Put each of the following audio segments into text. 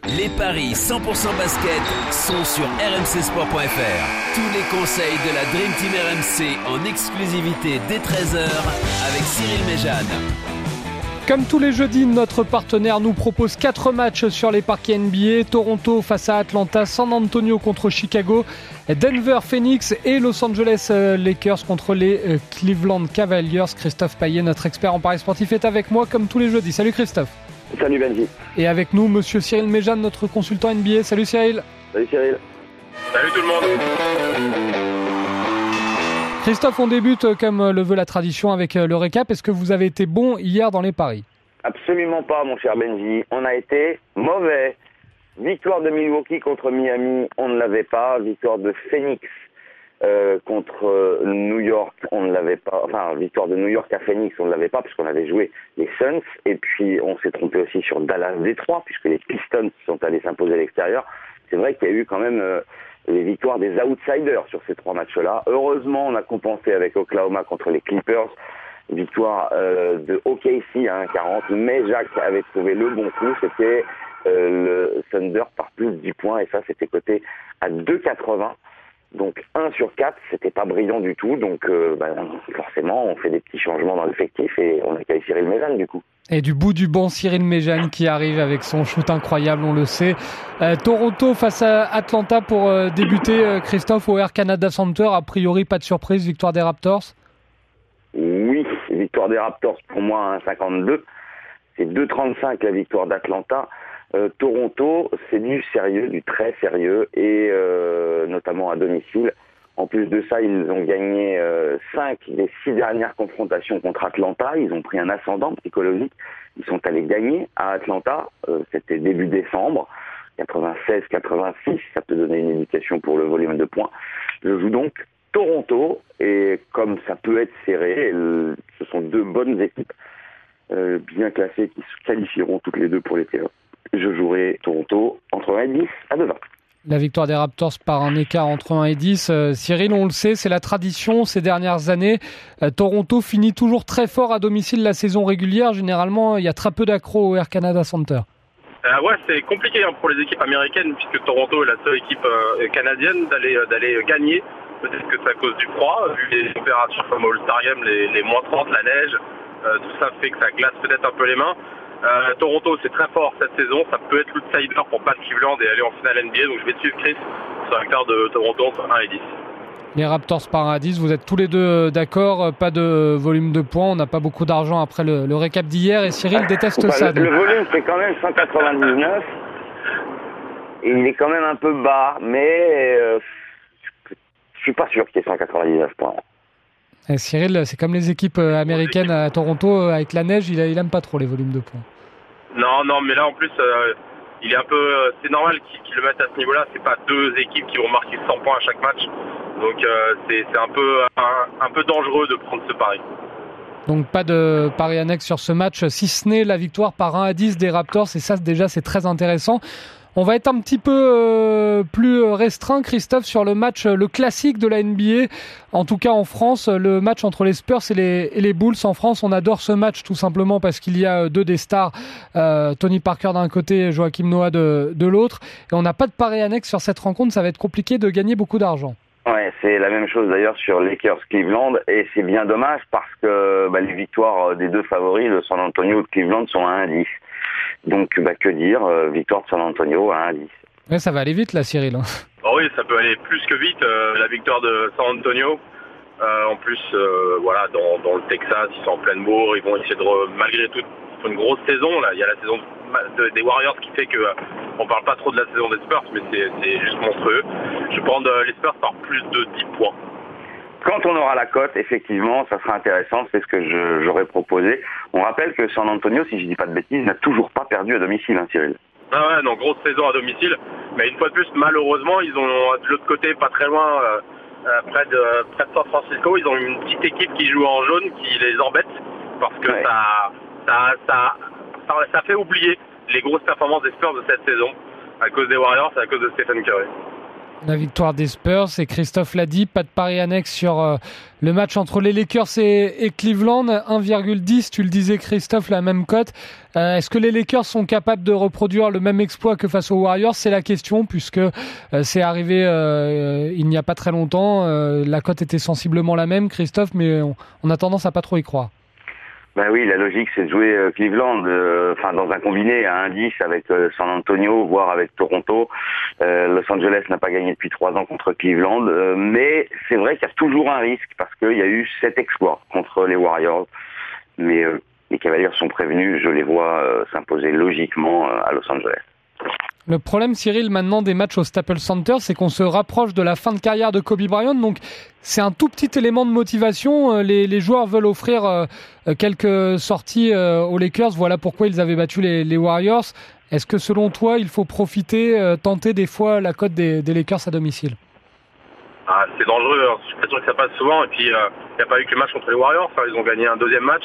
Les paris 100% basket sont sur rmcsport.fr. Tous les conseils de la Dream Team RMC en exclusivité dès 13h avec Cyril Méjane. Comme tous les jeudis, notre partenaire nous propose 4 matchs sur les parquets NBA. Toronto face à Atlanta, San Antonio contre Chicago, Denver, Phoenix et Los Angeles Lakers contre les Cleveland Cavaliers. Christophe Payet, notre expert en paris sportif, est avec moi comme tous les jeudis. Salut Christophe. Salut Benji. Et avec nous, monsieur Cyril Méjane, notre consultant NBA. Salut Cyril. Salut Cyril. Salut tout le monde. Christophe, on débute comme le veut la tradition avec le récap. Est-ce que vous avez été bon hier dans les paris ? Absolument pas, mon cher Benji. On a été mauvais. Victoire de Milwaukee contre Miami, on ne l'avait pas. Victoire de Phoenix contre New York, on ne l'avait pas. Enfin, victoire de New York à Phoenix, on ne l'avait pas puisqu'on avait joué les Suns. Et puis, on s'est trompé aussi sur Dallas-Détroit puisque les Pistons sont allés s'imposer à l'extérieur. C'est vrai qu'il y a eu quand même les victoires des outsiders sur ces 3 matchs-là. Heureusement, on a compensé avec Oklahoma contre les Clippers. Victoire de OKC à 1,40. Mais Jacques avait trouvé le bon coup. C'était le Thunder par plus de 10 points. Et ça, c'était coté à 2,80. Donc 1 sur 4, c'était pas brillant du tout. Donc forcément, on fait des petits changements dans l'effectif et on accueille Cyril Méjane du coup. Et du bout du banc, Cyril Méjane qui arrive avec son shoot incroyable, on le sait. Toronto face à Atlanta pour débuter, Christophe, au Air Canada Center. A priori, pas de surprise, victoire des Raptors. Oui, victoire des Raptors pour moi à 1,52. C'est 2,35 la victoire d'Atlanta. Toronto, c'est du sérieux, du très sérieux, et notamment à domicile. En plus de ça, ils ont gagné 5 des 6 dernières confrontations contre Atlanta. Ils ont pris un ascendant psychologique. Ils sont allés gagner à Atlanta. C'était début décembre, 96-86. Ça peut donner une indication pour le volume de points. Je joue donc Toronto, et comme ça peut être serré, ce sont 2 bonnes équipes bien classées qui se qualifieront toutes les 2 pour les playoffs. Je jouerai Toronto entre 1 et 10 à 2,20. La victoire des Raptors par un écart entre 1 et 10. Cyril, on le sait, c'est la tradition ces dernières années. Toronto finit toujours très fort à domicile la saison régulière. Généralement, il y a très peu d'accros au Air Canada Center. Ouais, c'est compliqué pour les équipes américaines puisque Toronto est la seule équipe canadienne d'aller gagner. Peut-être que c'est à cause du froid, vu les températures comme au All-Star Game, les moins 30, la neige. Tout ça fait que ça glace peut-être un peu les mains. Toronto, c'est très fort cette saison. Ça peut être l'outsider pour battre Cleveland et aller en finale NBA. Donc je vais te suivre Chris sur la victoire de Toronto entre 1 et 10. Les Raptors par 1 à 10, vous êtes tous les deux d'accord. Pas de volume de points. On n'a pas beaucoup d'argent après le récap d'hier. Et Cyril déteste ça. Le volume, c'est quand même 199. Et il est quand même un peu bas. Mais je suis pas sûr qu'il y ait 199 points. Et Cyril, c'est comme les équipes américaines à Toronto, avec la neige, il aime pas trop les volumes de points. Non, mais là en plus, il est un peu, c'est normal qu'ils le mettent à ce niveau-là. C'est pas 2 équipes qui vont marquer 100 points à chaque match, donc c'est un peu dangereux de prendre ce pari. Donc pas de pari annexe sur ce match, si ce n'est la victoire par 1 à 10 des Raptors, et ça déjà c'est très intéressant. On va être un petit peu plus restreint, Christophe, sur le match, le classique de la NBA. En tout cas en France, le match entre les Spurs et les Bulls. En France, on adore ce match tout simplement parce qu'il y a 2 des stars, Tony Parker d'un côté et Joakim Noah de l'autre. Et on n'a pas de pari annexe sur cette rencontre. Ça va être compliqué de gagner beaucoup d'argent. Ouais, c'est la même chose d'ailleurs sur Lakers Cleveland, et c'est bien dommage parce que les victoires des 2 favoris, de San Antonio et de Cleveland, sont à 1,10. Donc, que dire, victoire de San Antonio à 1,10. Ouais, ça va aller vite là, Cyril. Oh oui, ça peut aller plus que vite. La victoire de San Antonio. En plus, dans le Texas, ils sont en pleine bourre. Ils vont essayer malgré tout, ils font une grosse saison. Là, il y a la saison des Warriors qui fait que on parle pas trop de la saison des Spurs, mais c'est juste monstrueux. Je vais prendre les Spurs par plus de 10 points. Quand on aura la cote, effectivement, ça sera intéressant, c'est ce que j'aurais proposé. On rappelle que San Antonio, si je dis pas de bêtises, n'a toujours pas perdu à domicile, Cyril. Ah ouais, donc grosse saison à domicile. Mais une fois de plus, malheureusement, ils ont de l'autre côté, pas très loin, près de San Francisco, ils ont une petite équipe qui joue en jaune qui les embête parce que ouais. ça fait oublier les grosses performances des Spurs de cette saison à cause des Warriors et à cause de Stephen Curry. La victoire des Spurs, et Christophe l'a dit, pas de pari annexe sur le match entre les Lakers et Cleveland. 1,10, tu le disais Christophe, la même cote. Est-ce que les Lakers sont capables de reproduire le même exploit que face aux Warriors? C'est la question, puisque c'est arrivé il n'y a pas très longtemps. La cote était sensiblement la même, Christophe, mais on a tendance à pas trop y croire. Ben oui, la logique c'est de jouer Cleveland, dans un combiné à 1-10 avec San Antonio, voire avec Toronto. Los Angeles n'a pas gagné depuis 3 ans contre Cleveland, mais c'est vrai qu'il y a toujours un risque parce qu'il y a eu 7 exploits contre les Warriors. Mais les Cavaliers sont prévenus, je les vois s'imposer logiquement à Los Angeles. Le problème, Cyril, maintenant des matchs au Staples Center, c'est qu'on se rapproche de la fin de carrière de Kobe Bryant. Donc, c'est un tout petit élément de motivation. Les joueurs veulent offrir quelques sorties aux Lakers. Voilà pourquoi ils avaient battu les Warriors. Est-ce que, selon toi, il faut profiter, tenter des fois la cote des Lakers à domicile? C'est dangereux. Hein. Je suis pas sûr que ça passe souvent. Et puis, il n'y a pas eu que le match contre les Warriors. Ils ont gagné un deuxième match.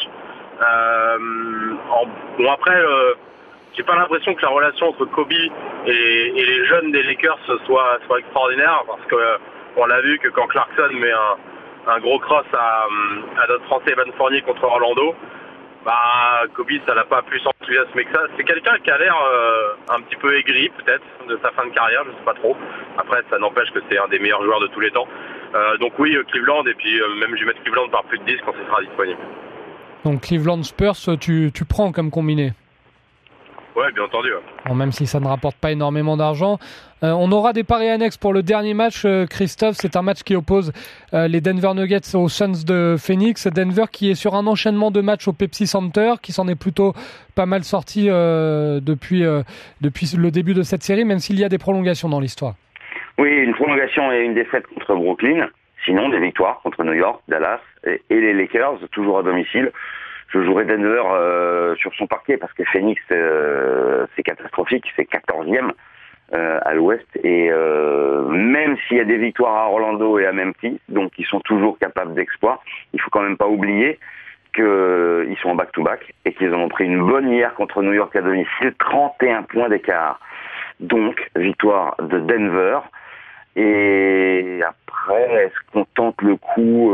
Après... j'ai pas l'impression que la relation entre Kobe et les jeunes des Lakers soit extraordinaire, parce que on l'a vu que quand Clarkson met un gros cross à notre Français Evan Fournier contre Orlando, Kobe ça l'a pas plus enthousiasmé que ça. C'est quelqu'un qui a l'air un petit peu aigri peut-être de sa fin de carrière, je sais pas trop. Après ça n'empêche que c'est un des meilleurs joueurs de tous les temps. Donc oui, Cleveland, et puis même je vais mettre Cleveland par plus de 10 quand ce sera disponible. Donc Cleveland Spurs, tu prends comme combiné? Ouais, bien entendu. Ouais. Bon, même si ça ne rapporte pas énormément d'argent. On aura des paris annexes pour le dernier match, Christophe. C'est un match qui oppose les Denver Nuggets aux Suns de Phoenix. Denver qui est sur un enchaînement de matchs au Pepsi Center, qui s'en est plutôt pas mal sorti depuis le début de cette série, même s'il y a des prolongations dans l'histoire. Oui, une prolongation et une défaite contre Brooklyn. Sinon, des victoires contre New York, Dallas et les Lakers, toujours à domicile. Je jouerai Denver sur son parquet parce que Phoenix, c'est catastrophique, c'est 14e à l'ouest. Et même s'il y a des victoires à Orlando et à Memphis, donc ils sont toujours capables d'exploits, il faut quand même pas oublier qu'ils sont en back-to-back et qu'ils en ont pris une bonne hier contre New York à domicile, 31 points d'écart. Donc, victoire de Denver. Et après, est-ce qu'on tente le coup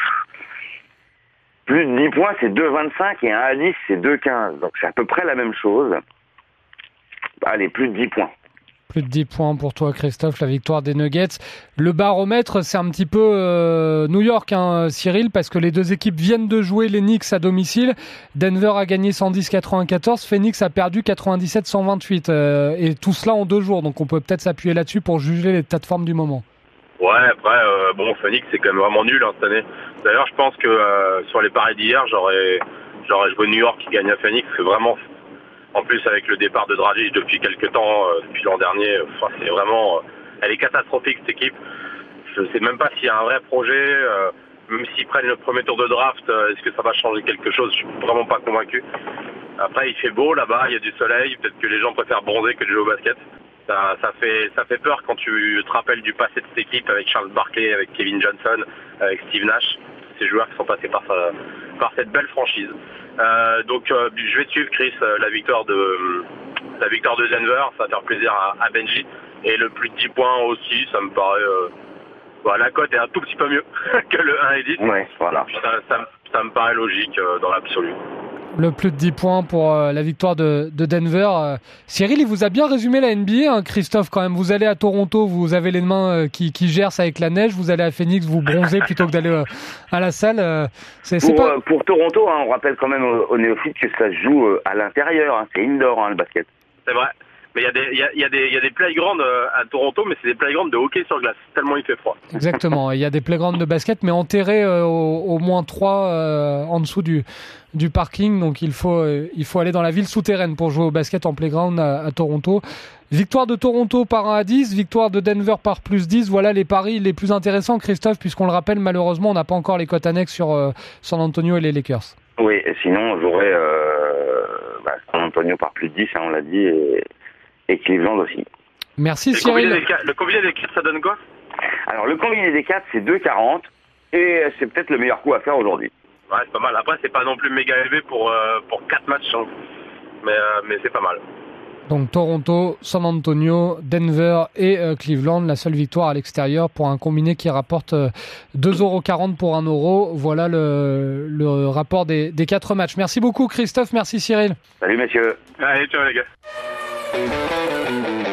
plus de 10 points, c'est 2,25 et un à 10, c'est 2,15. Donc c'est à peu près la même chose. Allez, plus de 10 points. Plus de 10 points pour toi, Christophe, la victoire des Nuggets. Le baromètre, c'est un petit peu New York, Cyril, parce que les deux équipes viennent de jouer les Knicks à domicile. Denver a gagné 110-94, Phoenix a perdu 97-128. Et tout cela en 2 jours, donc on peut peut-être s'appuyer là-dessus pour juger l'état de forme du moment. Ouais, après, Phoenix, c'est quand même vraiment nul cette année. D'ailleurs, je pense que sur les paris d'hier, j'aurais joué New York qui gagne à Phoenix, parce que vraiment, en plus avec le départ de Dragic depuis quelques temps, depuis l'an dernier, c'est vraiment, elle est catastrophique cette équipe. Je sais même pas s'il y a un vrai projet, même s'ils prennent le premier tour de draft, est-ce que ça va changer quelque chose? Je suis vraiment pas convaincu. Après, il fait beau là-bas, il y a du soleil, peut-être que les gens préfèrent bronzer que de jouer au basket. Ça fait peur quand tu te rappelles du passé de cette équipe avec Charles Barkley, avec Kevin Johnson, avec Steve Nash, ces joueurs qui sont passés par cette belle franchise. Donc je vais te suivre, Chris, la victoire de Denver, ça va faire plaisir à Benji, et le plus de 10 points aussi, ça me paraît la cote est un tout petit peu mieux que le 1 et 10. Ouais, voilà. Ça me paraît logique dans l'absolu. Le plus de 10 points pour la victoire de Denver. Cyril, il vous a bien résumé la NBA, Christophe, quand même. Vous allez à Toronto, vous avez les mains qui gercent avec la neige. Vous allez à Phoenix, vous bronzez plutôt que d'aller à la salle. Pour Toronto, on rappelle quand même aux néophytes que ça se joue à l'intérieur. C'est indoor, le basket. C'est vrai. Mais il y a des playgrounds à Toronto, mais c'est des playgrounds de hockey sur glace, tellement il fait froid. Exactement, il y a des playgrounds de basket, mais enterrés au moins 3 en dessous du parking, donc il faut aller dans la ville souterraine pour jouer au basket en playground à Toronto. Victoire de Toronto par 1 à 10, victoire de Denver par plus 10, voilà les paris les plus intéressants, Christophe, puisqu'on le rappelle, malheureusement, on n'a pas encore les cotes annexes sur San Antonio et les Lakers. Oui, et sinon, j'aurais San Antonio par plus de 10, on l'a dit, et Cleveland aussi. Merci Cyril. Le combiné des 4, ça donne quoi? Alors le combiné des 4, c'est 2,40 et c'est peut-être le meilleur coup à faire aujourd'hui. Ouais, c'est pas mal. Après, c'est pas non plus méga élevé pour 4 matchs, mais c'est pas mal. Donc Toronto, San Antonio, Denver et Cleveland. La seule victoire à l'extérieur pour un combiné qui rapporte 2,40€ pour 1€. Voilà le rapport des 4 matchs. Merci beaucoup Christophe, merci Cyril. Salut messieurs. Allez, ciao les gars.